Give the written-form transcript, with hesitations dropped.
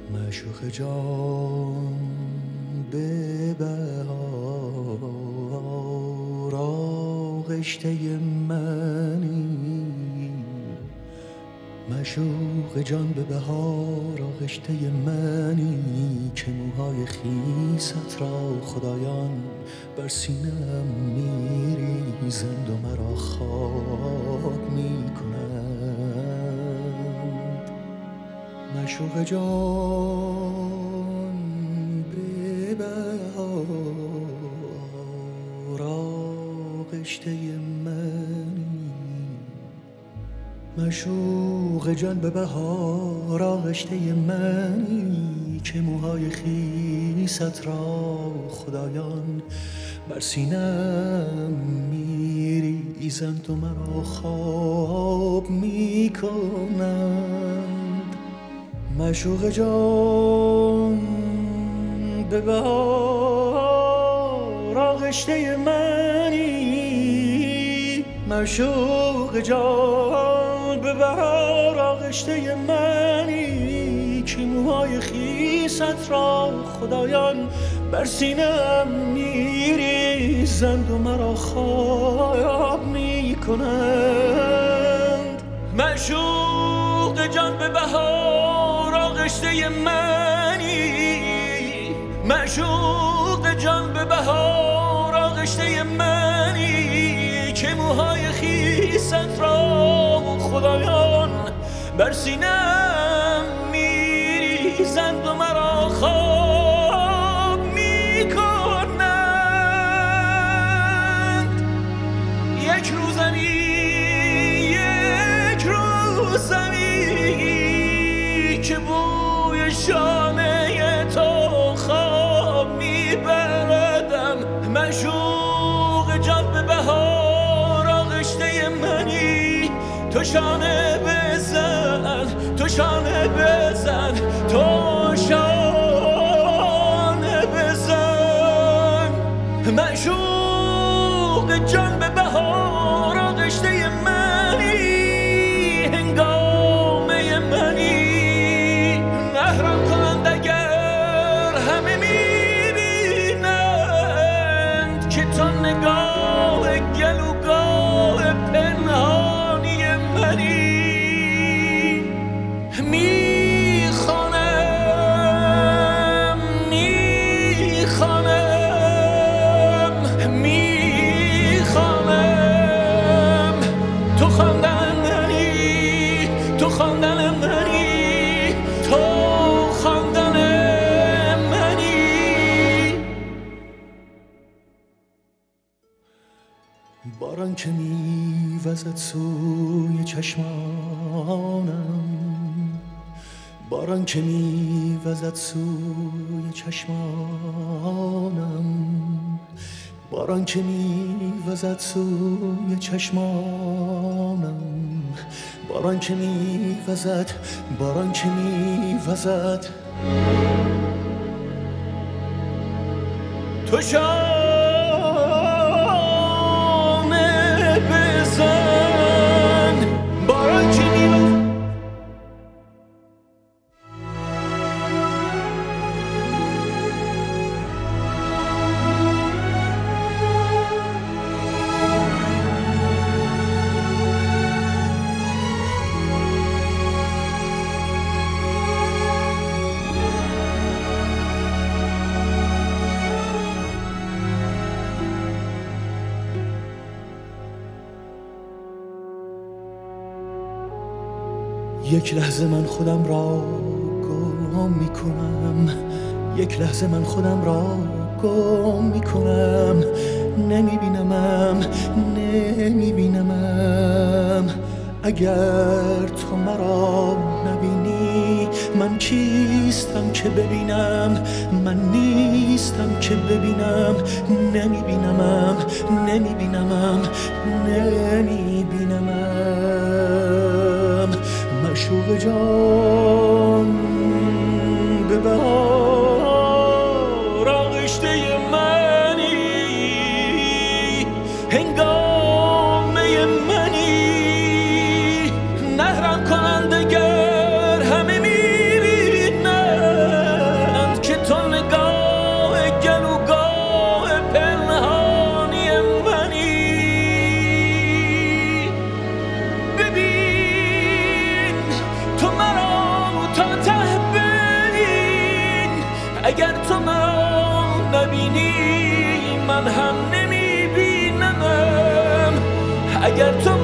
معشوق جان به بهار آغشته منی، معشوق جان به بهار آغشته منی که موهای خیست را خدایان بر سینه‌ام میریزند و مرا خواب میکنند. معشوق جان به بهار آغشته منی، معشوق جان به بهار آغشته منی که موهای خیست را خدایان بر سینه‌ام میریزند و مرا خواب میکنند. معشوق جان به بهار آغشته منی، معشوق جان به بهار آغشته منی که موهای خیست را خدایان بر سینه‌ام میریزند و مرا خواب میکنند. معشوق جان به بهار آغشته منی، معشوق جان به بهار آغشته منی که موهای خیست را خدایان بر سینه‌ام میریزند و مرا خواب میکنند. یک روزمی که بوی شانه تو خواب میبردم. معشوق جان به بهار آغشته منی، تو شانه بزن، تو شانه بزن، تو شانه بزن. معشوق جان به بهار آغشته منی، هنگامه منی. محرم کنند اگر همه میبینند که تو نگاه گلوگاه پنهانی منی. میخوانم تو خواندن منی، تو خواندن منی، تو خواندن منی. باران که میوزد سوی چشمانم، باران که میوزد سوی چشمانم، باران که میوزد سوی چشمانم، باران که میوزد، باران که میوزد. تو شانه بزن، باران که میوزد. یک لحظه من خودم را گم میکنم، یک لحظه من خودم را گم میکنم. نمیبینمم، نمیبینمم. اگر تو مرا نبینی من کیستم که ببینم؟ من نیستم که ببینم. نمیبینمم، نمیبینمم، نمیبینمم. معشوق جان به بهار آغشته منی، هنگامه منی. نهرم کنند اگر همه میبینند اگر تو من نبینی من هم نمیبینمم. اگر تو